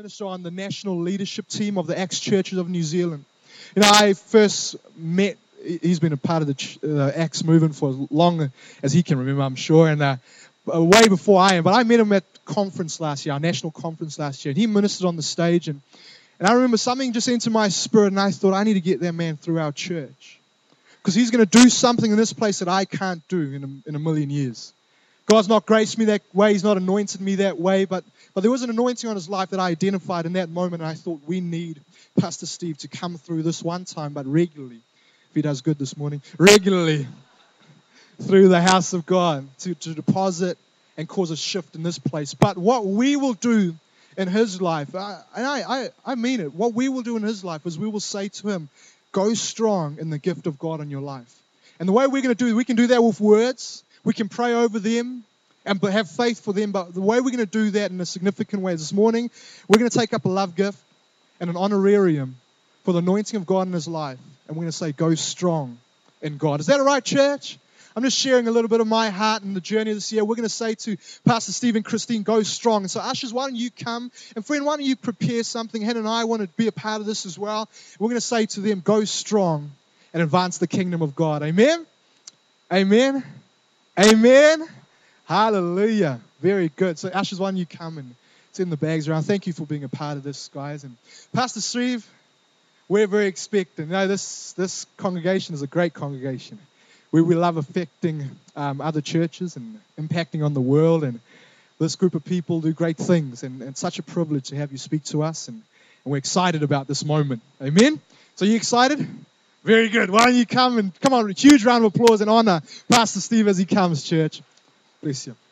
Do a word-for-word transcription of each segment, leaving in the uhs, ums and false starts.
minister on the national leadership team of the Acts Churches of New Zealand. You know, I first met, he's been a part of the uh, Acts movement for as long as he can remember, I'm sure, and uh, way before I am. But I met him at conference last year, our national conference last year, and he ministered on the stage. And, and I remember something just entered my spirit, and I thought, I need to get that man through our church. Because he's going to do something in this place that I can't do in a, in a million years. God's not graced me that way. He's not anointed me that way. But, but there was an anointing on his life that I identified in that moment. And I thought, we need Pastor Steve to come through this one time, but regularly. If he does good this morning, regularly through the house of God to, to deposit and cause a shift in this place. But what we will do in his life, I, and I, I, I mean it, what we will do in his life is we will say to him, go strong in the gift of God in your life. And the way we're going to do it, we can do that with words. We can pray over them and have faith for them. But the way we're going to do that in a significant way is this morning, we're going to take up a love gift and an honorarium for the anointing of God in his life. And we're going to say, go strong in God. Is that all right, church? I'm just sharing a little bit of my heart and the journey this year. We're going to say to Pastor Steve and Christine, go strong. And so, ushers, why don't you come? And friend, why don't you prepare something? Hannah and I want to be a part of this as well. We're going to say to them, go strong and advance the kingdom of God. Amen? Amen? Amen? Hallelujah. Very good. So, ushers, why don't you come and send the bags around. Thank you for being a part of this, guys. And Pastor Steve, we're very expectant. You know, this, this congregation is a great congregation. We, we love affecting um, other churches and impacting on the world. And this group of people do great things. And, and it's such a privilege to have you speak to us. And, and we're excited about this moment. Amen? So you excited? Very good. Why don't you come and come on, a huge round of applause and honor Pastor Steve as he comes, church. Bless you.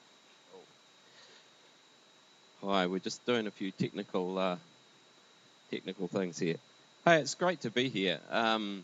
Hi, we're just doing a few technical uh, technical things here. Hey, it's great to be here. Um,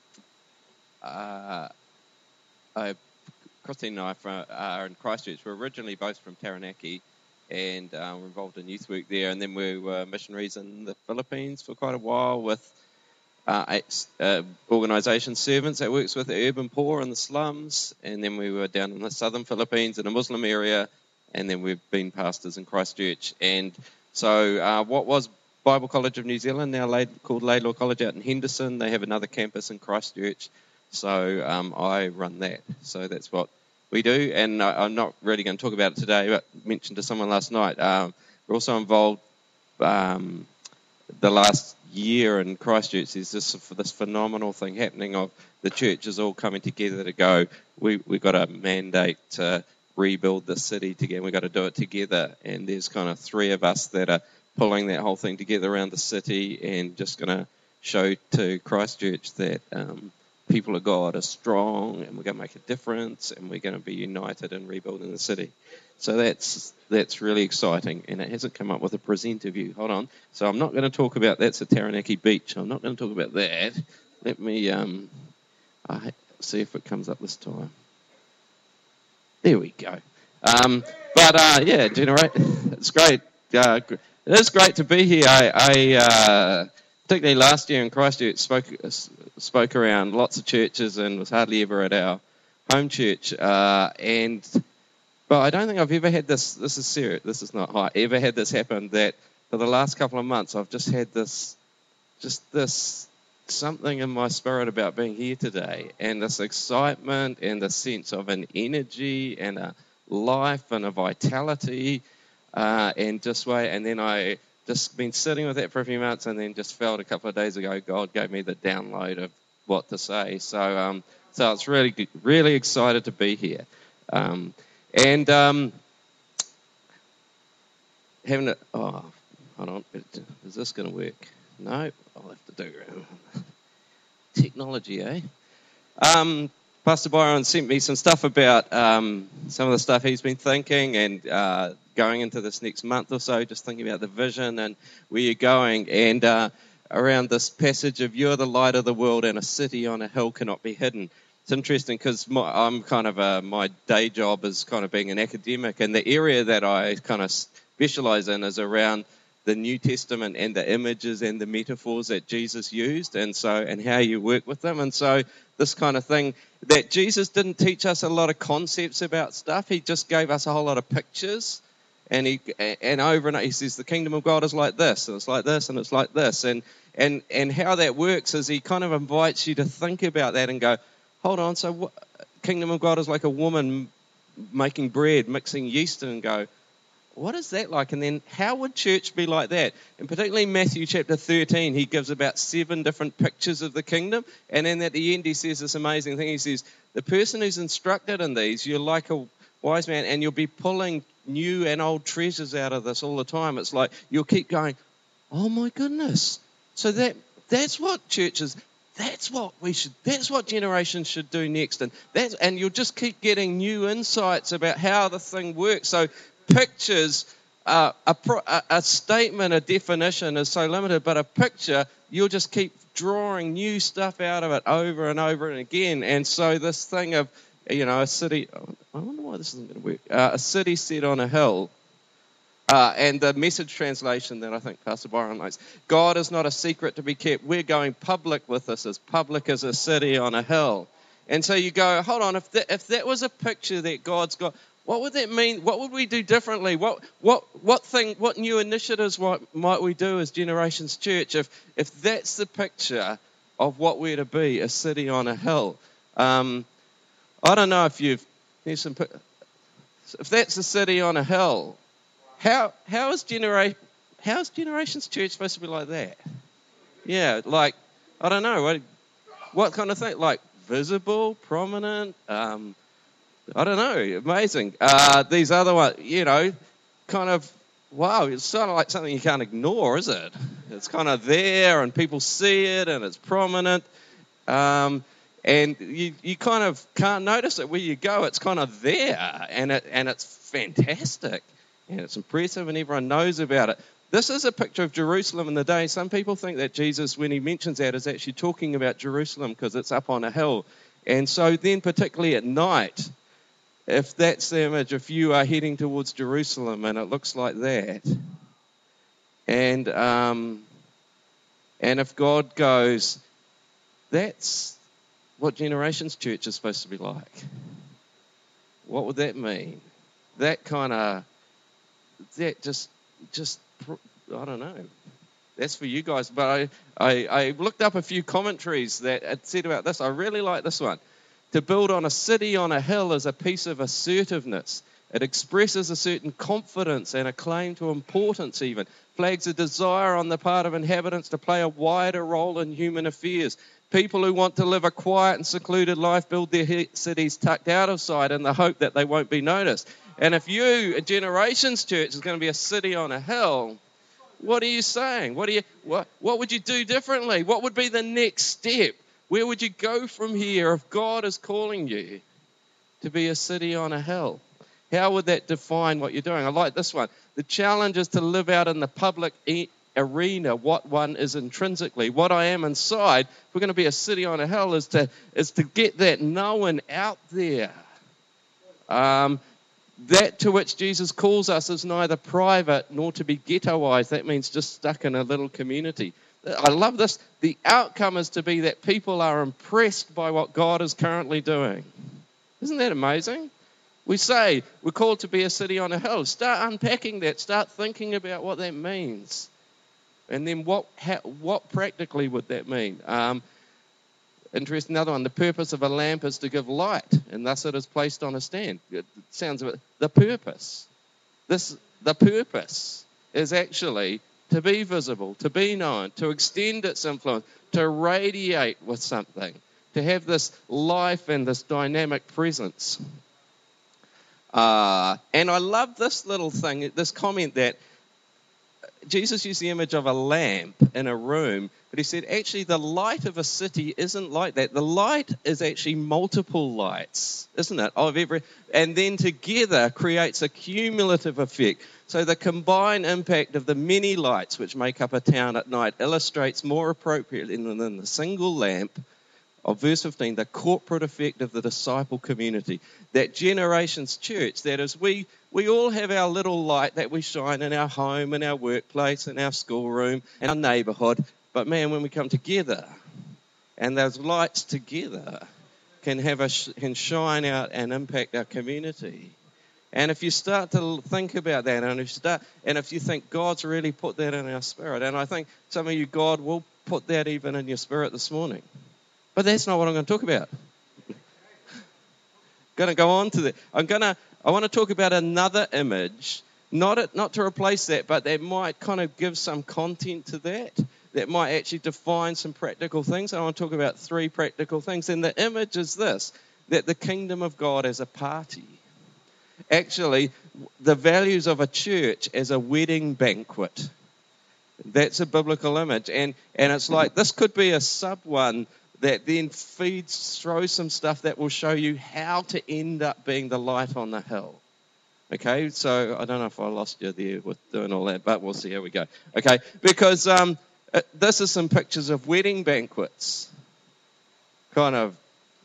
uh, I, Christine and I from, are in Christchurch. We're originally both from Taranaki, and uh, we're involved in youth work there. And then we were missionaries in the Philippines for quite a while with uh, uh, organisation servants that works with the urban poor in the slums. And then we were down in the southern Philippines in a Muslim area. And then we've been pastors in Christchurch. And so uh, what was Bible College of New Zealand, now laid, called Laidlaw College out in Henderson, they have another campus in Christchurch. So um, I run that. So that's what we do. And I, I'm not really going to talk about it today, but mentioned to someone last night. Um, we're also involved um, the last year in Christchurch. There's this, this phenomenal thing happening of the churches all coming together to go, we, we've got a mandate to rebuild the city together. We've got to do it together. And there's kind of three of us that are pulling that whole thing together around the city and just going to show to Christchurch that um, people of God are strong and we're going to make a difference and we're going to be united in rebuilding the city. So that's that's really exciting, and it hasn't come up with a presenter view. Hold on. So I'm not going to talk about that's at Taranaki Beach. I'm not going to talk about that. Let me um, I, see if it comes up this time. There we go. Um, but uh, yeah, generate. It's great. Uh, it is great to be here. I, I uh, particularly last year in Christchurch spoke spoke around lots of churches and was hardly ever at our home church. Uh, and but I don't think I've ever had this. This is serious. This is not high. Ever had this happen that for the last couple of months I've just had this, just this something in my spirit about being here today, and this excitement and the sense of an energy and a life and a vitality, uh, and just way. And then I just been sitting with that for a few months, and then just felt a couple of days ago God gave me the download of what to say. So, um, so it's really, really excited to be here, um, and um, having a. Oh, hold on, is this going to work? No, I'll have to do it. Technology, eh? Um, Pastor Byron sent me some stuff about um, some of the stuff he's been thinking and uh, going into this next month or so, just thinking about the vision and where you're going. And uh, around this passage of you're the light of the world and a city on a hill cannot be hidden. It's interesting because I'm kind of a, my day job is kind of being an academic, and the area that I kind of specialize in is around the New Testament and the images and the metaphors that Jesus used, and so and how you work with them. And so this kind of thing that Jesus didn't teach us a lot of concepts about stuff. He just gave us a whole lot of pictures. And he and over and over, he says the kingdom of God is like this, and it's like this, and it's like this. And, and, and how that works is he kind of invites you to think about that and go, hold on, so what, kingdom of God is like a woman making bread, mixing yeast, and go, what is that like? And then how would church be like that? And particularly in Matthew chapter thirteen, he gives about seven different pictures of the kingdom. And then at the end, he says this amazing thing. He says, the person who's instructed in these, you're like a wise man, and you'll be pulling new and old treasures out of this all the time. It's like you'll keep going, oh my goodness. So that that's what churches, that's what we should, that's what generations should do next. And that's, and you'll just keep getting new insights about how the thing works. So pictures, uh, a, pro, a, a statement, a definition is so limited, but a picture, you'll just keep drawing new stuff out of it over and over and again. And so this thing of, you know, a city, I wonder why this isn't going to work, uh, a city set on a hill, uh, and the Message translation that I think Pastor Byron likes, God is not a secret to be kept. We're going public with this, as public as a city on a hill. And so you go, hold on, if that, if that was a picture that God's got, what would that mean? What would we do differently? What what what thing? What new initiatives might, might we do as Generations Church if if that's the picture of what we're to be, a city on a hill? Um, I don't know if you've there's some if that's a city on a hill. How how is genera how's Generations Church supposed to be like that? Yeah, like I don't know what what kind of thing, like visible, prominent. Um, I don't know, amazing. Uh, these other ones, you know, kind of, wow, it's sort of like something you can't ignore, is it? It's kind of there and people see it and it's prominent. Um, and you, you kind of can't notice it where you go. It's kind of there and it and it's fantastic and it's impressive and everyone knows about it. This is a picture of Jerusalem in the day. Some people think that Jesus, when he mentions that, is actually talking about Jerusalem because it's up on a hill. And so then particularly at night, if that's the image, if you are heading towards Jerusalem and it looks like that, and um, and if God goes, that's what Generations Church is supposed to be like, what would that mean? That kind of, that just, just, I don't know. That's for you guys. But I, I, I looked up a few commentaries that had said about this. I really like this one. To build on a city on a hill is a piece of assertiveness. It expresses a certain confidence and a claim to importance even. Flags a desire on the part of inhabitants to play a wider role in human affairs. People who want to live a quiet and secluded life build their cities tucked out of sight in the hope that they won't be noticed. And if you, a Generations Church, is going to be a city on a hill, what are you saying? What, are you, what, what would you do differently? What would be the next step? Where would you go from here if God is calling you to be a city on a hill? How would that define what you're doing? I like this one. The challenge is to live out in the public e- arena what one is intrinsically. What I am inside, if we're going to be a city on a hill, is to, is to get that known out there. Um, that to which Jesus calls us is neither private nor to be ghettoized. That means just stuck in a little community. I love this. The outcome is to be that people are impressed by what God is currently doing. Isn't that amazing? We say we're called to be a city on a hill. Start unpacking that. Start thinking about what that means. And then what how, what practically would that mean? Um, interesting, another one. The purpose of a lamp is to give light, and thus it is placed on a stand. It sounds a bit, the purpose. This the purpose is actually to be visible, to be known, to extend its influence, to radiate with something, to have this life and this dynamic presence. Uh, and I love this little thing, this comment that Jesus used the image of a lamp in a room, but he said actually the light of a city isn't like that. The light is actually multiple lights, isn't it? Of every, and then together creates a cumulative effect. So the combined impact of the many lights which make up a town at night illustrates more appropriately than the single lamp of verse fifteen, the corporate effect of the disciple community. That Generations Church, that is, we, we all have our little light that we shine in our home, in our workplace, in our schoolroom, in our neighbourhood. But man, when we come together, and those lights together can have a can shine out and impact our community. And if you start to think about that, and if you start, and if you think God's really put that in our spirit, and I think some of you, God will put that even in your spirit this morning. But that's not what I'm going to talk about. Going to go on to that. I'm going to. I want to talk about another image, not it, not to replace that, but that might kind of give some content to that. That might actually define some practical things. I want to talk about three practical things. And the image is this: that the kingdom of God as a party. Actually, the values of a church as a wedding banquet. That's a biblical image. And, and it's like, this could be a sub one that then feeds, throws some stuff that will show you how to end up being the light on the hill. Okay, so I don't know if I lost you there with doing all that, but we'll see how we go. Okay, because um, this is some pictures of wedding banquets. Kind of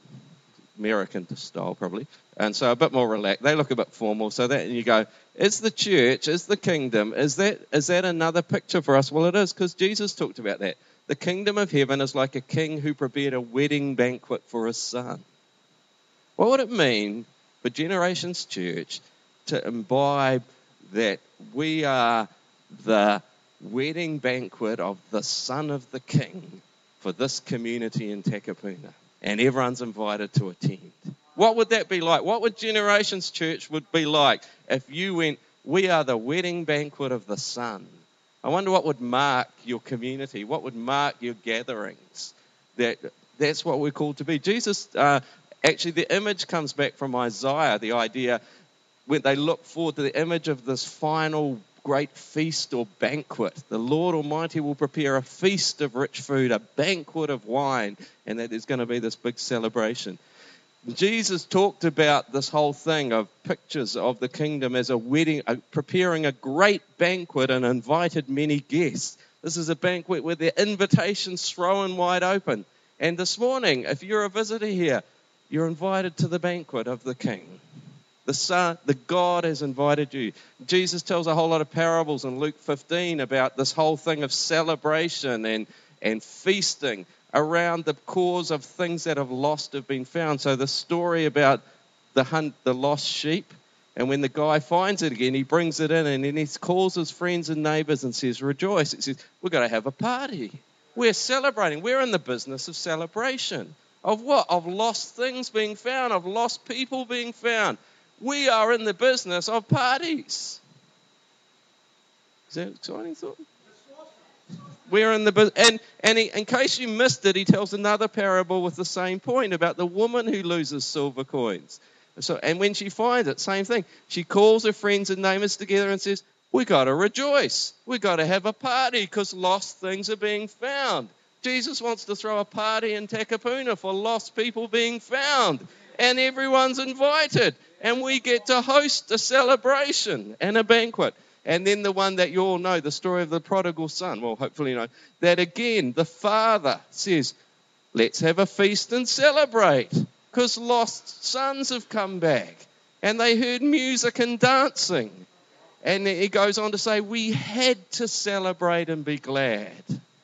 American style, probably. And so a bit more relaxed. They look a bit formal. So that, and you go, is the church, is the kingdom, is that is that another picture for us? Well, it is, because Jesus talked about that. The kingdom of heaven is like a king who prepared a wedding banquet for his son. What would it mean for Generations Church to imbibe that we are the wedding banquet of the son of the king for this community in Takapuna? And everyone's invited to attend. What would that be like? What would Generations Church would be like if you went, we are the wedding banquet of the Son? I wonder what would mark your community, what would mark your gatherings. That That's what we're called to be. Jesus, uh, actually the image comes back from Isaiah, the idea when they look forward to the image of this final great feast or banquet. The Lord Almighty will prepare a feast of rich food, a banquet of wine, and that there's going to be this big celebration. Jesus talked about this whole thing of pictures of the kingdom as a wedding, uh, preparing a great banquet and invited many guests. This is a banquet where the invitation's thrown wide open. And this morning, if you're a visitor here, you're invited to the banquet of the King. The Son, the God has invited you. Jesus tells a whole lot of parables in Luke fifteen about this whole thing of celebration and, and feasting around the cause of things that have lost have been found. So the story about the hunt, the lost sheep, and when the guy finds it again, he brings it in and then he calls his friends and neighbours and says, rejoice. He says, we've got to have a party. We're celebrating. We're in the business of celebration. Of what? Of lost things being found, of lost people being found. We are in the business of parties. Is that an exciting thought? We're in the business. And, and he, in case you missed it, he tells another parable with the same point about the woman who loses silver coins. So, and when she finds it, same thing. She calls her friends and neighbours together and says, we got to rejoice. We got to have a party because lost things are being found. Jesus wants to throw a party in Takapuna for lost people being found. And everyone's invited. And we get to host a celebration and a banquet. And then the one that you all know, the story of the prodigal son. Well, hopefully you know. That again, the father says, let's have a feast and celebrate. Because lost sons have come back. And they heard music and dancing. And he goes on to say, we had to celebrate and be glad.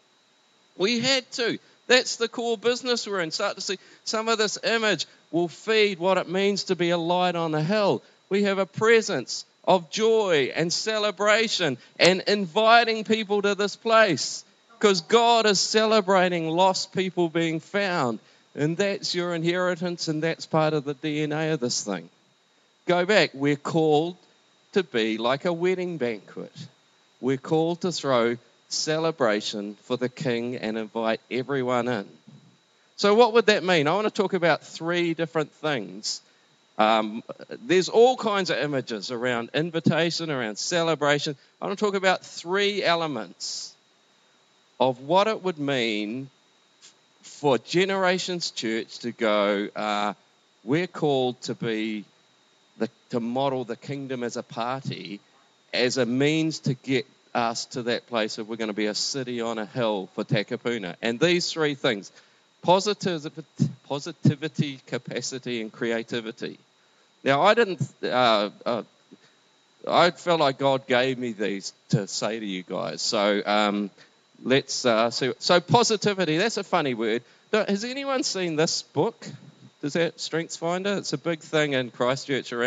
We had to. That's the core business we're in. Start to see some of this image will feed what it means to be a light on a hill. We have a presence of joy and celebration and inviting people to this place because God is celebrating lost people being found. And that's your inheritance and that's part of the D N A of this thing. Go back. We're called to be like a wedding banquet. We're called to throw celebration for the King and invite everyone in. So what would that mean? I want to talk about three different things. Um, there's all kinds of images around invitation, around celebration. I want to talk about three elements of what it would mean for Generations Church to go, uh, we're called to be, the, to model the kingdom as a party, as a means to get us to that place of we're going to be a city on a hill for Takapuna. And these three things, positivity, positivity, capacity, and creativity. Now, I didn't, uh, uh, I felt like God gave me these to say to you guys. So um, let's uh, see. So positivity, that's a funny word. Has anyone seen this book? Does that Strengths Finder? It's a big thing in Christchurch around,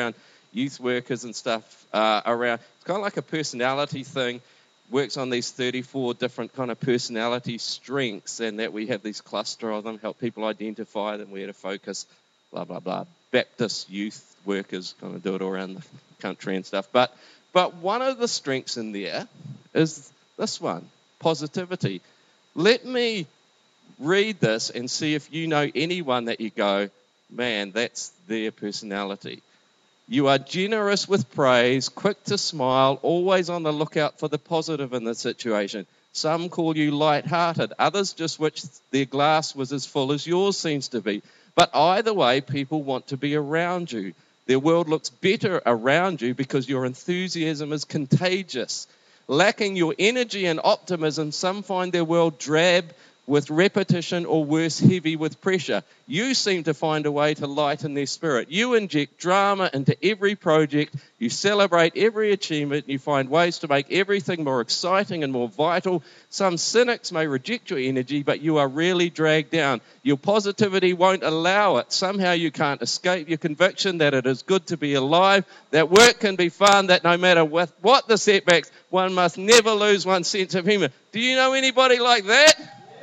youth workers and stuff uh, around. It's kind of like a personality thing. Works on these thirty-four different kind of personality strengths, and that we have these cluster of them, help people identify them, where to focus, blah, blah, blah. Baptist youth workers kind of do it all around the country and stuff. But, but one of the strengths in there is this one, positivity. Let me read this and see if you know anyone that you go, man, that's their personality. You are generous with praise, quick to smile, always on the lookout for the positive in the situation. Some call you light-hearted, others just wish their glass was as full as yours seems to be. But either way, people want to be around you. Their world looks better around you because your enthusiasm is contagious. Lacking your energy and optimism, some find their world drab with repetition, or worse, heavy with pressure. You seem to find a way to lighten their spirit. You inject drama into every project. You celebrate every achievement. You find ways to make everything more exciting and more vital. Some cynics may reject your energy, but you are really dragged down. Your positivity won't allow it. Somehow you can't escape your conviction that it is good to be alive, that work can be fun, that no matter what the setbacks, one must never lose one's sense of humour. Do you know anybody like that?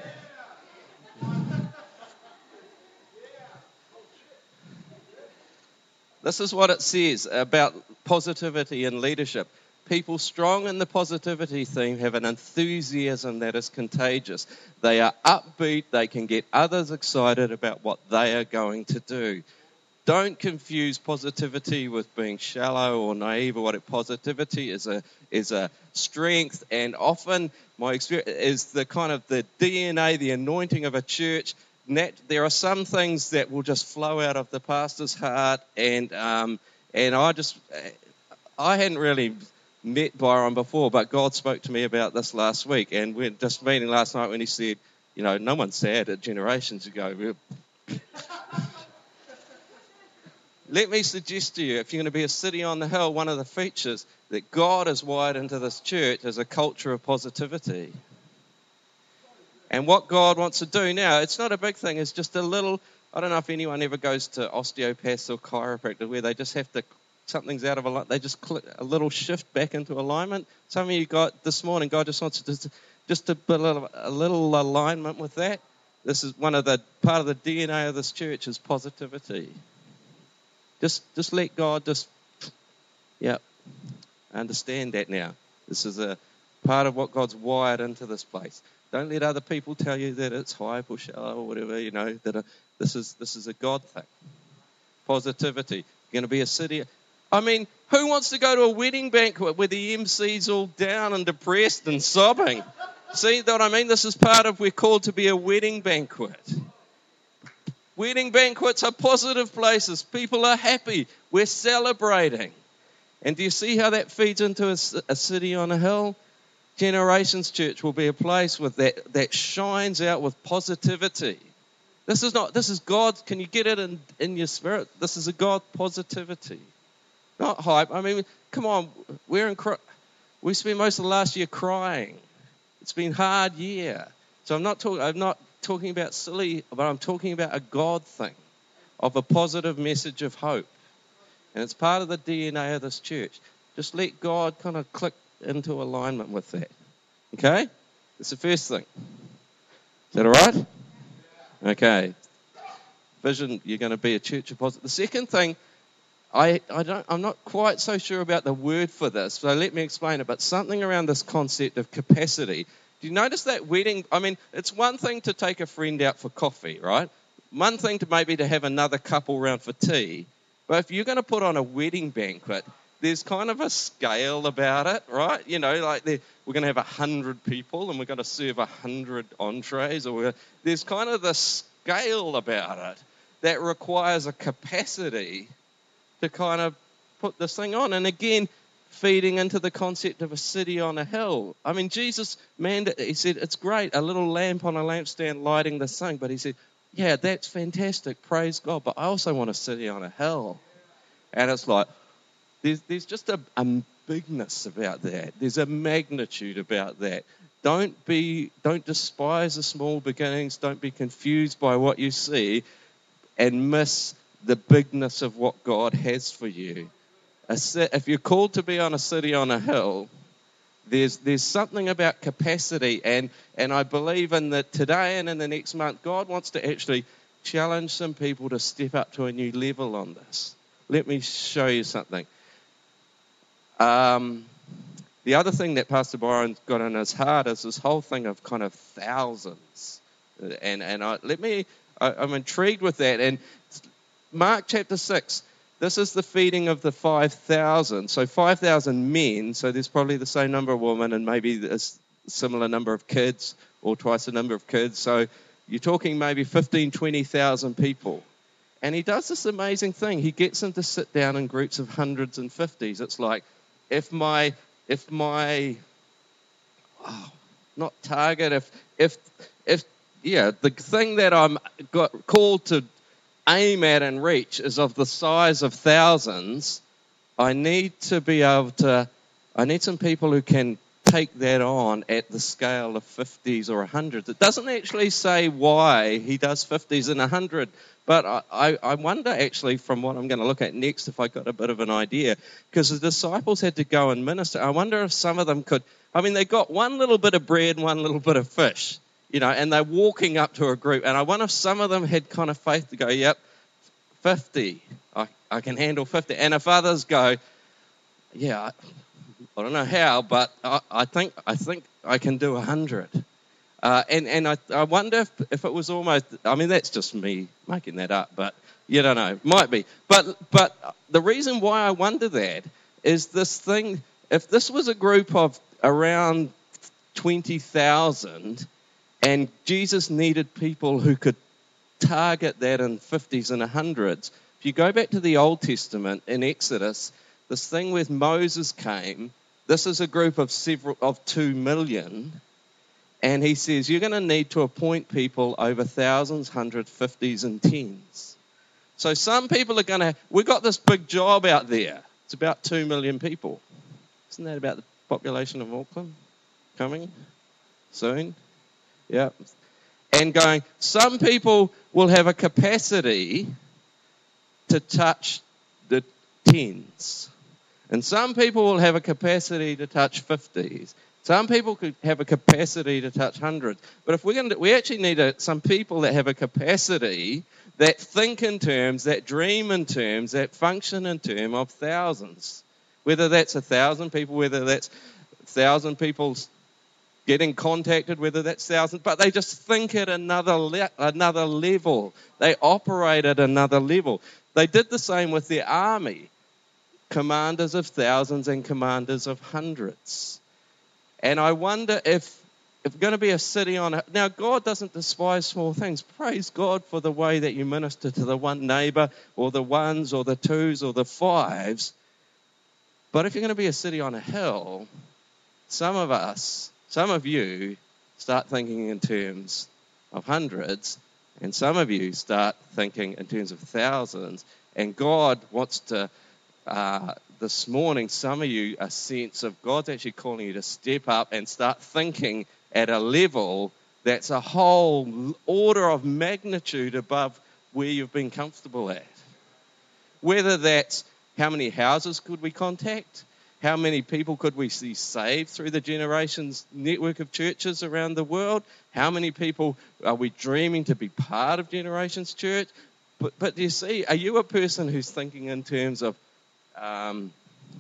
This is what it says about positivity and leadership. People strong in the positivity theme have an enthusiasm that is contagious. They are upbeat. They can get others excited about what they are going to do. Don't confuse positivity with being shallow or naive or what. Positivity is a is a strength, and often my experience is the kind of the D N A, the anointing of a church. That there are some things that will just flow out of the pastor's heart, and um, and I just I hadn't really met Byron before, but God spoke to me about this last week, and we're just meeting last night when he said, you know, no one's sad at generations ago. Let me suggest to you, if you're going to be a city on the hill, one of the features that God has wired into this church is a culture of positivity. And what God wants to do now, it's not a big thing, it's just a little, I don't know if anyone ever goes to osteopaths or chiropractor where they just have to, something's out of alignment, they just click a little shift back into alignment. Some of you got this morning, God just wants to, just to put a little, a little alignment with that. This is one of the, part of the D N A of this church is positivity. Just, just let God just, yeah, understand that now. This is a part of what God's wired into this place. Don't let other people tell you that it's hype or shallow or whatever, you know, that a, this is this is a God thing. Positivity. You're going to be a city. I mean, who wants to go to a wedding banquet where the M C's all down and depressed and sobbing? See what I mean? This is part of, we're called to be a wedding banquet. Wedding banquets are positive places. People are happy. We're celebrating. And do you see how that feeds into a, a city on a hill? Generations Church will be a place with that that shines out with positivity. This is not, this is God. Can you get it in, in your spirit? This is a God positivity, not hype. I mean, come on, we're in, we spent most of the last year crying. It's been a hard year. So I'm not talking, I'm not talking about silly, but I'm talking about a God thing of a positive message of hope. And it's part of the D N A of this church. Just let God kind of click into alignment with that. Okay? That's the first thing. Is that all right? Okay. Vision, you're going to be a church of positive. The second thing, I, I don't, I'm not quite so sure about the word for this, so let me explain it, but something around this concept of capacity. Do you notice that wedding? I mean, it's one thing to take a friend out for coffee, right? One thing to maybe to have another couple round for tea. But if you're going to put on a wedding banquet, there's kind of a scale about it, right? You know, like we're going to have a hundred people and we're going to serve a hundred entrees. Or we're, there's kind of the scale about it that requires a capacity to kind of put this thing on. And again, feeding into the concept of a city on a hill. I mean, Jesus, man, he said, it's great, a little lamp on a lampstand lighting this thing. But he said, yeah, that's fantastic, praise God. But I also want a city on a hill. And it's like, There's, there's just a, a bigness about that. There's a magnitude about that. Don't be, don't despise the small beginnings. Don't be confused by what you see and miss the bigness of what God has for you. a, if you're called to be on a city on a hill, there's there's something about capacity, and, and I believe in that today and in the next month, God wants to actually challenge some people to step up to a new level on this. Let me show you something. Um, the other thing that Pastor Byron's got in his heart is this whole thing of kind of thousands. And and I, let me, I, I'm intrigued with that. And Mark chapter six, this is the feeding of the five thousand. So five thousand men, so there's probably the same number of women and maybe a similar number of kids or twice the number of kids. So you're talking maybe fifteen, twenty thousand people. And he does this amazing thing. He gets them to sit down in groups of hundreds and fifties. It's like, if my, if my, oh, not target, if, if, if, yeah, the thing that I'm got called to aim at and reach is of the size of thousands, I need to be able to, I need some people who can take that on at the scale of fifties or hundreds. It doesn't actually say why he does fifties and one hundred, but I, I, I wonder actually from what I'm going to look at next if I got a bit of an idea, because the disciples had to go and minister. I wonder if some of them could, I mean, they got one little bit of bread and one little bit of fish, you know, and they're walking up to a group, and I wonder if some of them had kind of faith to go, yep, fifty, I, I can handle fifty, and if others go, yeah, I don't know how, but I, I think I think I can do a hundred. Uh, and and I, I wonder if, if it was almost, I mean, that's just me making that up, but you don't know, might be. But but the reason why I wonder that is this thing, if this was a group of around twenty thousand and Jesus needed people who could target that in fifties and hundreds, if you go back to the Old Testament in Exodus, this thing with Moses came, this is a group of several of two million, and he says you're going to need to appoint people over thousands, hundreds, fifties, and tens. So some people are going to, we've got this big job out there. It's about two million people. Isn't that about the population of Auckland coming soon? Yeah. And going, some people will have a capacity to touch the tens. And some people will have a capacity to touch fifties. Some people could have a capacity to touch hundreds. But if we're going to, we actually need a, some people that have a capacity that think in terms, that dream in terms, that function in terms of thousands. Whether that's a thousand people, whether that's a thousand people getting contacted, whether that's thousands, but they just think at another le- another level. They operate at another level. They did the same with their army. Commanders of thousands and commanders of hundreds. And I wonder if, if we're going to be a city on a... Now, God doesn't despise small things. Praise God for the way that you minister to the one neighbour or the ones or the twos or the fives. But if you're going to be a city on a hill, some of us, some of you start thinking in terms of hundreds, and some of you start thinking in terms of thousands. And God wants to... Uh, this morning, some of you, a sense of God's actually calling you to step up and start thinking at a level that's a whole order of magnitude above where you've been comfortable at. Whether that's how many houses could we contact, how many people could we see saved through the Generations network of churches around the world, how many people are we dreaming to be part of Generations Church. But, but do you see, are you a person who's thinking in terms of Um,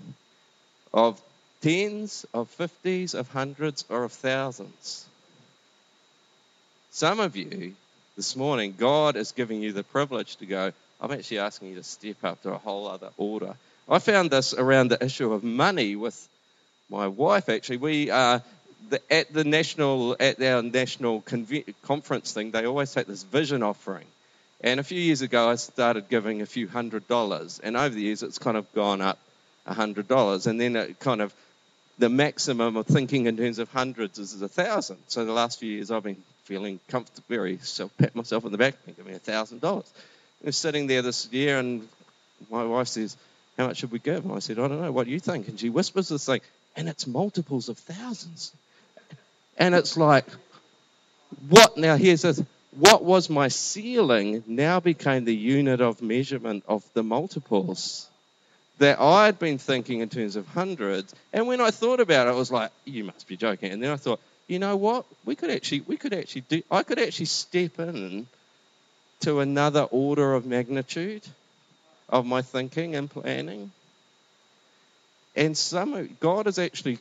of tens, of fifties, of hundreds, or of thousands? Some of you, this morning, God is giving you the privilege to go, I'm actually asking you to step up to a whole other order. I found this around the issue of money with my wife, actually. We uh, the, at the national, at our national conve- conference thing, they always take this vision offering. And a few years ago, I started giving a few hundred dollars. And over the years, it's kind of gone up a hundred dollars. And then it kind of, the maximum of thinking in terms of hundreds is a thousand. So the last few years, I've been feeling comfortable, very self, pat myself on the back and giving a thousand dollars. I was sitting there this year, and my wife says, how much should we give? And I said, I don't know, what do you think? And she whispers this thing, and it's multiples of thousands. And it's like, what? Now, here's this. What was my ceiling now became the unit of measurement of the multiples. that I'd been thinking in terms of hundreds. And when I thought about it, I was like, you must be joking. And then I thought, you know what? We could actually, we could actually do, I could actually step in to another order of magnitude of my thinking and planning. And some of, God is actually,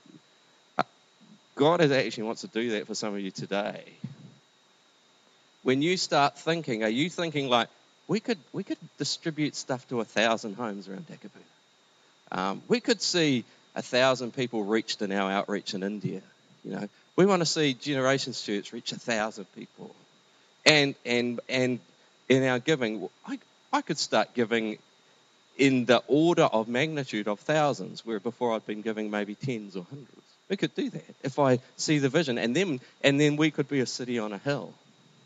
God is actually wants to do that for some of you today. When you start thinking, are you thinking like, we could we could distribute stuff to a thousand homes around Takapuna. Um, we could see a thousand people reached in our outreach in India. You know, we want to see Generations Church reach a thousand people. And and and in our giving, I I could start giving in the order of magnitude of thousands, where before I'd been giving maybe tens or hundreds. We could do that if I see the vision, and then and then we could be a city on a hill.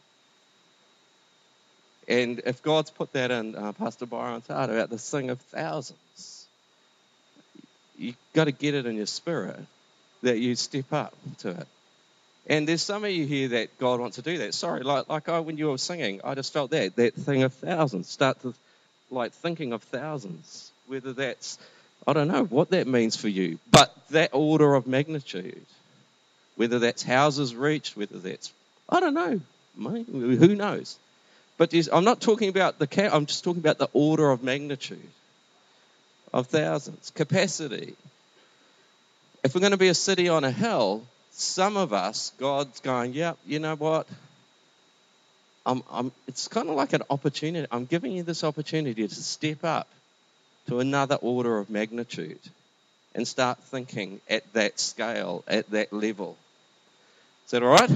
And if God's put that in uh, Pastor Byron's heart about this thing of thousands, you've got to get it in your spirit that you step up to it. And there's some of you here that God wants to do that. Sorry, like like I, when you were singing, I just felt that, that thing of thousands. Start to, like, thinking of thousands, whether that's, I don't know what that means for you, but that order of magnitude, whether that's houses reached, whether that's, I don't know, who knows. But I'm not talking about the count, I'm just talking about the order of magnitude of thousands, capacity. If we're going to be a city on a hill, some of us, God's going, yeah, you know what? I'm, I'm, it's kind of like an opportunity. I'm giving you this opportunity to step up to another order of magnitude and start thinking at that scale, at that level. Is that all right?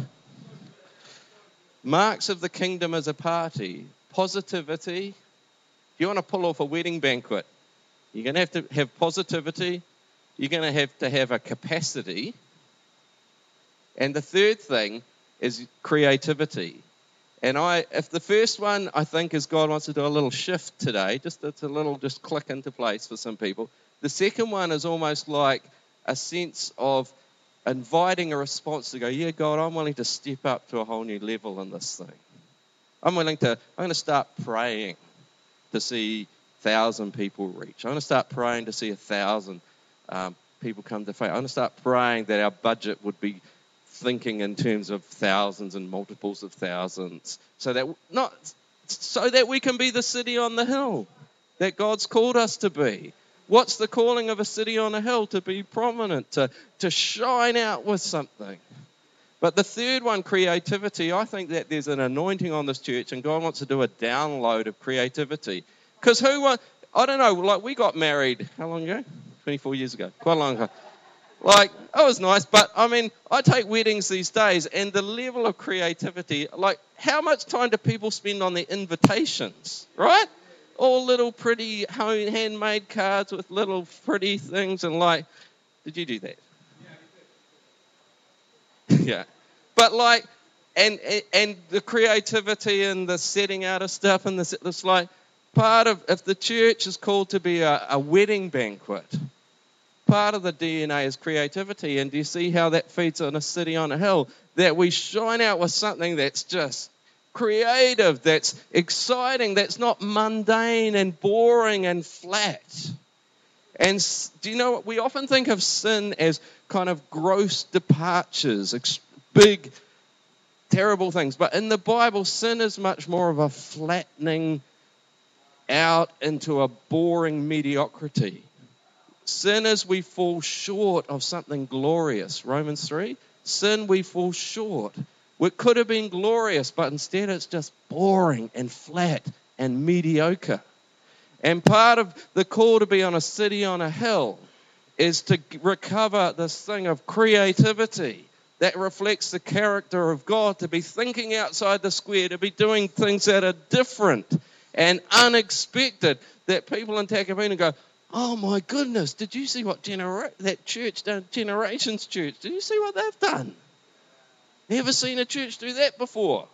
Marks of the kingdom as a party. Positivity. If you want to pull off a wedding banquet, you're going to have to have positivity. You're going to have to have a capacity. And the third thing is creativity. And I, if the first one, I think, is God wants to do a little shift today, just it's a little just click into place for some people. The second one is almost like a sense of inviting a response to go, yeah, God, I'm willing to step up to a whole new level in this thing. I'm willing to, I'm going to start praying to see a thousand people reach. I'm going to start praying to see a thousand um, people come to faith. I'm going to start praying that our budget would be thinking in terms of thousands and multiples of thousands, so that not so that we can be the city on the hill that God's called us to be. What's the calling of a city on a hill? To be prominent, to, to shine out with something. But the third one, creativity, I think that there's an anointing on this church, and God wants to do a download of creativity. Because who want, I don't know, like we got married, how long ago? twenty-four years ago, quite a long ago. Like, it was nice, but I mean, I take weddings these days, and the level of creativity, like, how much time do people spend on their invitations, right? All little pretty home handmade cards with little pretty things, and like, did you do that? Yeah. Yeah. But like, and and the creativity and the setting out of stuff, and this, it's like part of, if the church is called to be a, a wedding banquet, part of the D N A is creativity. And do you see how that feeds on a city on a hill? That we shine out with something that's just creative, that's exciting, that's not mundane and boring and flat. And do you know what? We often think of sin as kind of gross departures, big, terrible things. But in the Bible, sin is much more of a flattening out into a boring mediocrity. Sin is we fall short of something glorious. Romans three, sin we fall short. It could have been glorious, but instead it's just boring and flat and mediocre. And part of the call to be on a city on a hill is to recover this thing of creativity that reflects the character of God, to be thinking outside the square, to be doing things that are different and unexpected, that people in Takapuna go, oh my goodness, did you see what genera- that church done, Generations Church, did you see what they've done? Never seen a church do that before.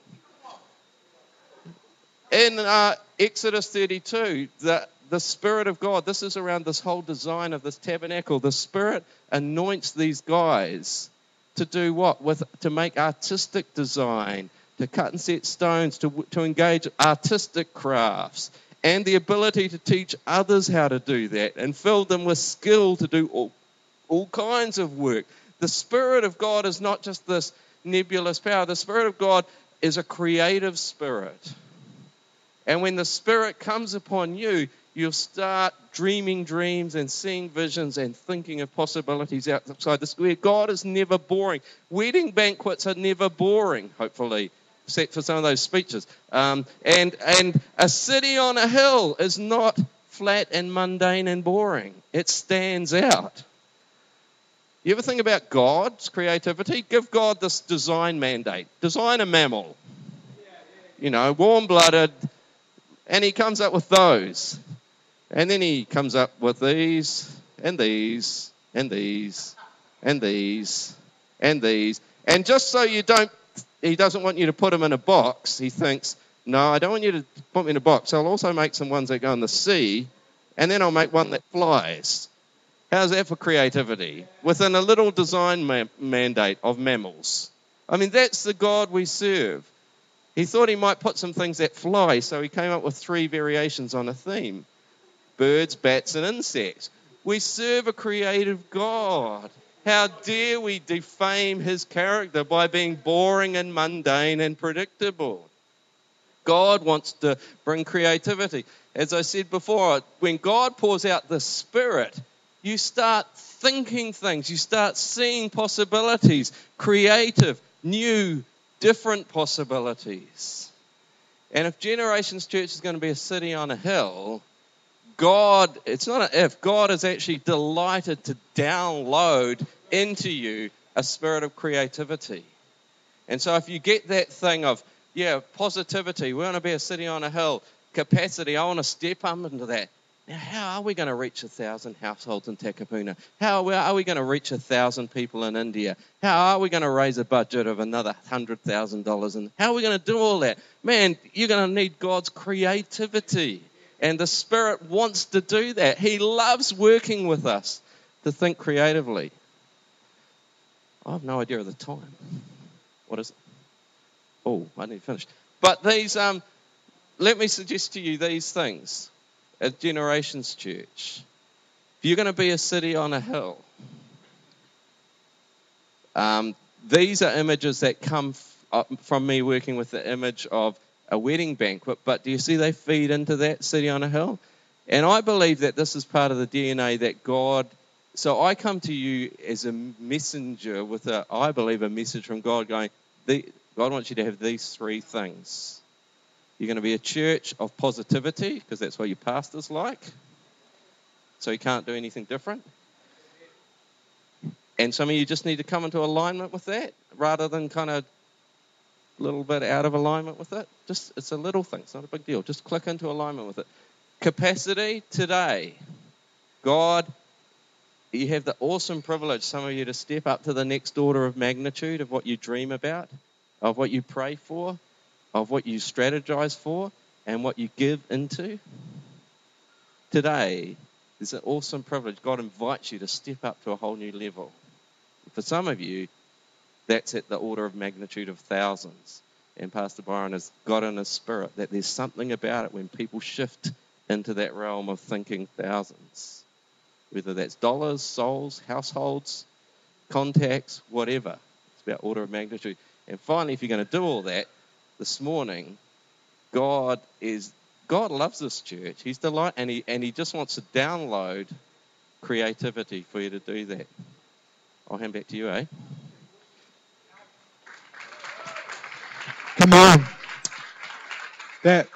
In uh, Exodus thirty-two, the, the Spirit of God, this is around this whole design of this tabernacle, the Spirit anoints these guys to do what? With to make artistic design, to cut and set stones, to, to engage artistic crafts. and the ability to teach others how to do that, and filled them with skill to do all, all kinds of work. The Spirit of God is not just this nebulous power. The Spirit of God is a creative spirit. And when the Spirit comes upon you, you'll start dreaming dreams and seeing visions and thinking of possibilities outside the square. God is never boring. Wedding banquets are never boring, hopefully, except for some of those speeches. Um, and, and a city on a hill is not flat and mundane and boring. It stands out. You ever think about God's creativity? Give God this design mandate. Design a mammal. You know, warm-blooded, and he comes up with those. And then he comes up with these, and these, and these, and these, and these. And just so you don't, he doesn't want you to put them in a box, he thinks, no, I don't want you to put me in a box. I'll also make some ones that go in the sea, and then I'll make one that flies. How's that for creativity? Within a little design ma- mandate of mammals. I mean, that's the God we serve. He thought he might put some things that fly, so he came up with three variations on a theme. Birds, bats, and insects. We serve a creative God. How dare we defame his character by being boring and mundane and predictable? God wants to bring creativity. As I said before, when God pours out the Spirit, you start thinking things. You start seeing possibilities, creative, new, different possibilities. And if Generations Church is going to be a city on a hill, God, it's not an if, God is actually delighted to download into you a spirit of creativity. And so if you get that thing of, yeah, positivity, we want to be a city on a hill, capacity, I want to step up into that. Now, how are we going to reach a thousand households in Takapuna? How are we going to reach a thousand people in India? How are we going to raise a budget of another one hundred thousand dollars? And how are we going to do all that? Man, you're going to need God's creativity. And the Spirit wants to do that. He loves working with us to think creatively. I have no idea of the time. What is it? Oh, I need to finish. But these, um, let me suggest to you these things at Generations Church. If you're going to be a city on a hill, um, these are images that come f- from me working with the image of a wedding banquet, but do you see they feed into that city on a hill? And I believe that this is part of the D N A that God, so I come to you as a messenger with a, I believe, a message from God going, the, God wants you to have these three things. You're going to be a church of positivity, because that's what your pastor's like. So you can't do anything different. And some of you just need to come into alignment with that, rather than kind of a little bit out of alignment with it. Just, it's a little thing. It's not a big deal. Just click into alignment with it. Capacity today. God, you have the awesome privilege, some of you, to step up to the next order of magnitude of what you dream about, of what you pray for, of what you strategize for, and what you give into. Today is an awesome privilege. God invites you to step up to a whole new level. For some of you, that's at the order of magnitude of thousands. And Pastor Byron has got in his spirit that there's something about it when people shift into that realm of thinking thousands. Whether that's dollars, souls, households, contacts, whatever. It's about order of magnitude. And finally, if you're going to do all that, this morning, God is God loves this church. He's delight, and he and he just wants to download creativity for you to do that. I'll hand back to you, eh? Come on. That.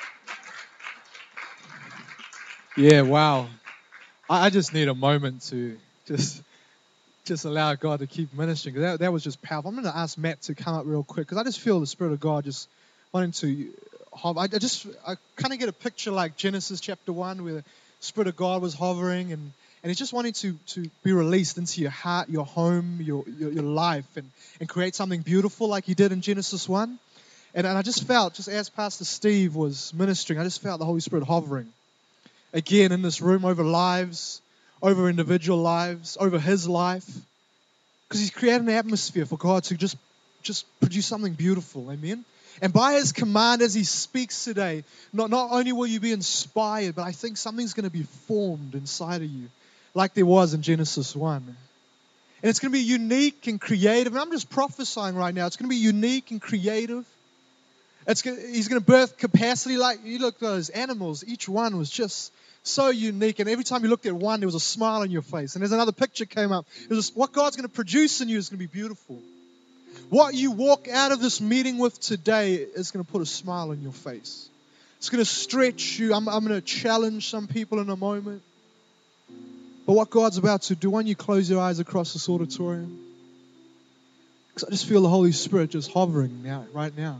Yeah, wow. I, I just need a moment to just just allow God to keep ministering. That, that was just powerful. I'm going to ask Matt to come up real quick, because I just feel the Spirit of God just wanting to hover. I, I just, I kind of get a picture like Genesis chapter one, where the Spirit of God was hovering, and, and He's just wanting to, to be released into your heart, your home, your, your, your life, and, and create something beautiful like He did in Genesis one. And, and I just felt, just as Pastor Steve was ministering, I just felt the Holy Spirit hovering again in this room over lives, over individual lives, over his life. Because He's created an atmosphere for God to just just produce something beautiful. Amen. And by His command, as He speaks today, not, not only will you be inspired, but I think something's going to be formed inside of you, like there was in Genesis one. And it's going to be unique and creative. And I'm just prophesying right now. It's going to be unique and creative. It's going to, he's going to birth capacity. Like, you look at those animals, each one was just so unique. And every time you looked at one, there was a smile on your face. And there's another picture came up. It was just, what God's going to produce in you is going to be beautiful. What you walk out of this meeting with today is going to put a smile on your face. It's going to stretch you. I'm, I'm going to challenge some people in a moment. But what God's about to do, why don't you close your eyes across this auditorium? Because I just feel the Holy Spirit just hovering now, right now.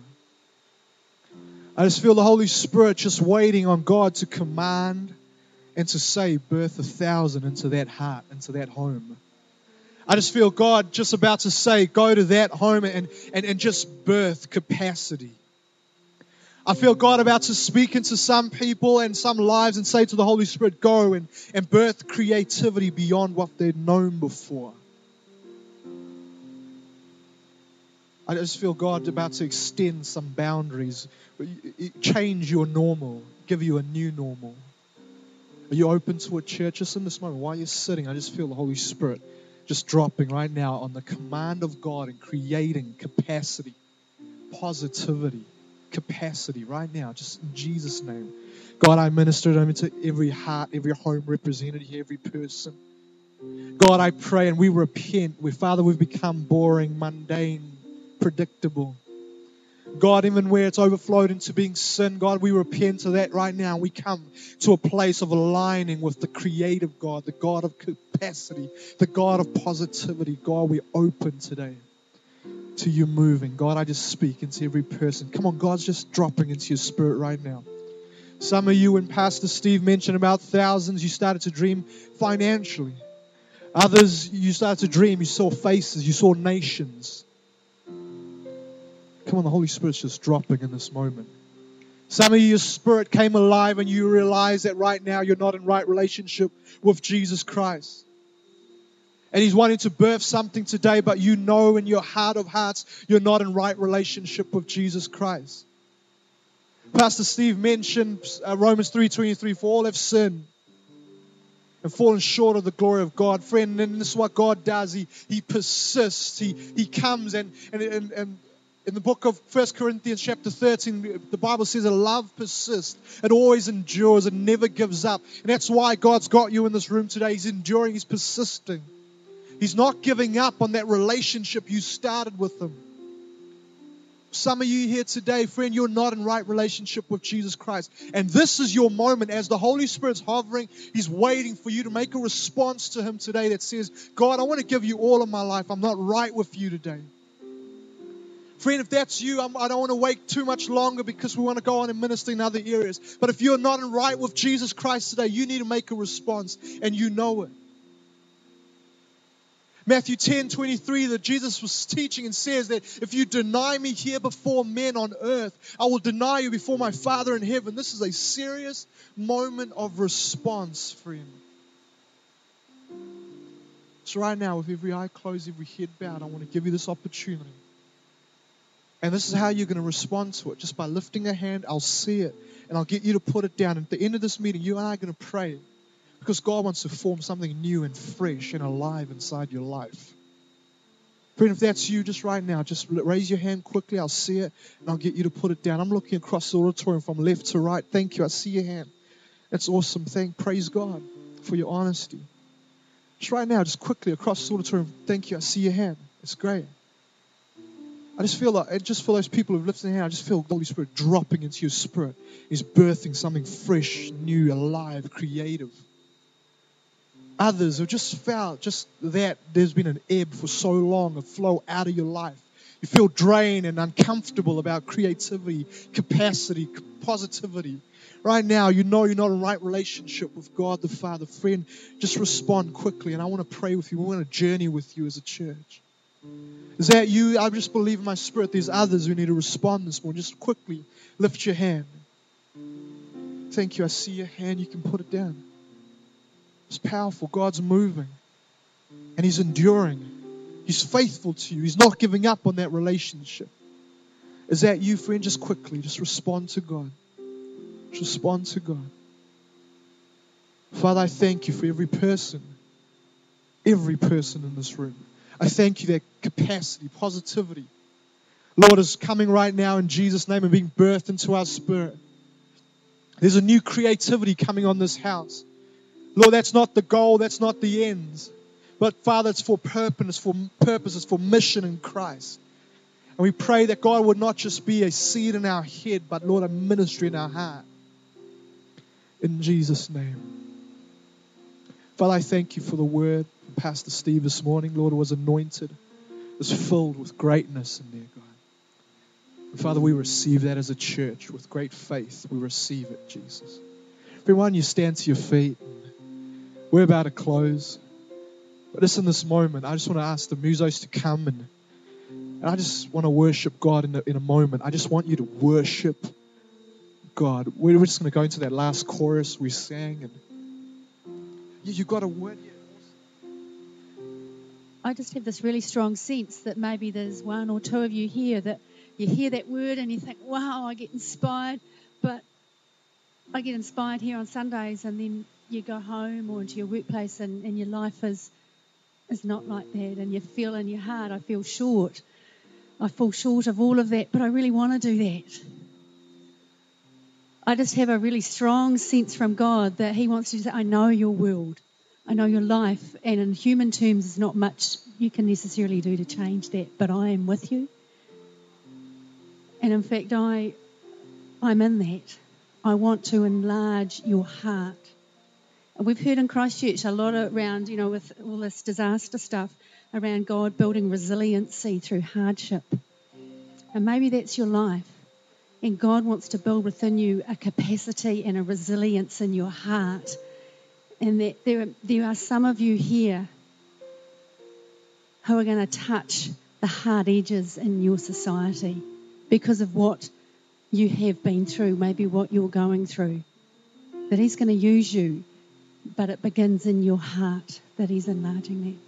I just feel the Holy Spirit just waiting on God to command and to say, birth a thousand into that heart, into that home. I just feel God just about to say, go to that home and, and, and just birth capacity. I feel God about to speak into some people and some lives and say to the Holy Spirit, go and, and birth creativity beyond what they'd known before. I just feel God about to extend some boundaries, change your normal, give you a new normal. Are you open to a church? Just in this moment, while you're sitting, I just feel the Holy Spirit just dropping right now on the command of God and creating capacity, positivity, capacity right now, just in Jesus' name. God, I ministered into every heart, every home represented here, every person. God, I pray and we repent. We, Father, we've become boring, mundane, predictable. God, even where it's overflowed into being sin, God, we repent of that right now. We come to a place of aligning with the creative God, the God of capacity, the God of positivity. God, we're open today to you moving. God, I just speak into every person. Come on, God's just dropping into your spirit right now. Some of you, when Pastor Steve mentioned about thousands, you started to dream financially. Others, you started to dream, you saw faces, you saw nations. Come on, the Holy Spirit's just dropping in this moment. Some of you, your spirit came alive and you realize that right now you're not in right relationship with Jesus Christ. And He's wanting to birth something today, but you know in your heart of hearts you're not in right relationship with Jesus Christ. Pastor Steve mentioned uh, Romans three twenty-three, for all have sinned and fallen short of the glory of God. Friend, and this is what God does. He He persists. He He comes and and and, and in the book of First Corinthians chapter thirteen, the Bible says that love persists. It always endures. It never gives up. And that's why God's got you in this room today. He's enduring. He's persisting. He's not giving up on that relationship you started with Him. Some of you here today, friend, you're not in right relationship with Jesus Christ. And this is your moment as the Holy Spirit's hovering. He's waiting for you to make a response to Him today that says, God, I want to give you all of my life. I'm not right with you today. Friend, if that's you, I'm, I don't want to wait too much longer because we want to go on and minister in other areas. But if you're not in right with Jesus Christ today, you need to make a response, and you know it. Matthew ten twenty-three, that Jesus was teaching and says that if you deny me here before men on earth, I will deny you before my Father in heaven. This is a serious moment of response, friend. So right now, with every eye closed, every head bowed, I want to give you this opportunity. And this is how you're going to respond to it. Just by lifting a hand, I'll see it. And I'll get you to put it down. And at the end of this meeting, you and I are going to pray. Because God wants to form something new and fresh and alive inside your life. Friend, if that's you just right now, just raise your hand quickly. I'll see it. And I'll get you to put it down. I'm looking across the auditorium from left to right. Thank you. I see your hand. That's awesome. Thank, praise God for your honesty. Just right now, just quickly across the auditorium. Thank you. I see your hand. It's great. I just feel like, I just for those people who've lifted their hand, I just feel the Holy Spirit dropping into your spirit. He's birthing something fresh, new, alive, creative. Others have just felt just that there's been an ebb for so long, a flow out of your life. You feel drained and uncomfortable about creativity, capacity, positivity. Right now, you know you're not in right relationship with God the Father. Friend, just respond quickly, and I want to pray with you. We want to journey with you as a church. Is that you? I just believe in my spirit there's others who need to respond this morning. Just quickly lift your hand. Thank you. I see your hand. You can put it down. It's powerful. God's moving. And He's enduring. He's faithful to you. He's not giving up on that relationship. Is that you, friend? Just quickly, just respond to God. Just respond to God. Father, I thank you for every person, every person in this room. I thank you that capacity, positivity, Lord, is coming right now in Jesus' name and being birthed into our spirit. There's a new creativity coming on this house. Lord, that's not the goal, that's not the end. But Father, it's for purpose, it's for purpose, it's for mission in Christ. And we pray that God would not just be a seed in our head, but Lord, a ministry in our heart. In Jesus' name. Father, I thank you for the word from Pastor Steve this morning. Lord, it was anointed. It was filled with greatness in there, God. And Father, we receive that as a church with great faith. We receive it, Jesus. Everyone, you stand to your feet. We're about to close. But just in this moment, I just want to ask the musos to come and, and I just want to worship God in a, in a moment. I just want you to worship God. We're just going to go into that last chorus we sang. And you, you got a word here. I just have this really strong sense that maybe there's one or two of you here that you hear that word and you think, wow, I get inspired. But I get inspired here on Sundays, and then you go home or into your workplace and, and your life is is not like that, and you feel in your heart, I feel short. I fall short of all of that, but I really want to do that. I just have a really strong sense from God that he wants to say, I know your world. I know your life, and in human terms, there's not much you can necessarily do to change that, but I am with you. And in fact, I, I'm in that. I want to enlarge your heart. We've heard in Christchurch a lot around, you know, with all this disaster stuff, around God building resiliency through hardship. And maybe that's your life. And God wants to build within you a capacity and a resilience in your heart. And that there, there are some of you here who are going to touch the hard edges in your society because of what you have been through, maybe what you're going through. That he's going to use you, but it begins in your heart, that he's enlarging that.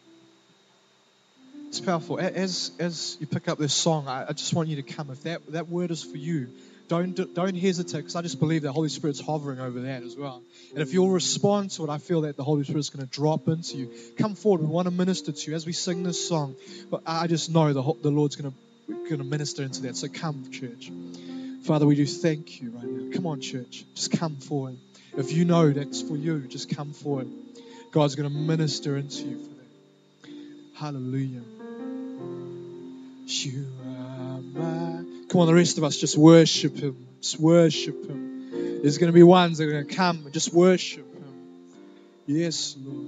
It's powerful. As as you pick up this song, I, I just want you to come. If that, that word is for you, don't don't hesitate, because I just believe the Holy Spirit's hovering over that as well. And if you'll respond to it, I feel that the Holy Spirit's going to drop into you. Come forward. We want to minister to you as we sing this song. But I just know the the Lord's going to going to minister into that. So come, church. Father, we do thank you right now. Come on, church. Just come forward. If you know that's for you, just come forward. God's going to minister into you for that. Hallelujah. You are my... Come on, the rest of us, just worship him. Just worship him. There's going to be ones that are going to come and just worship him. Yes, Lord.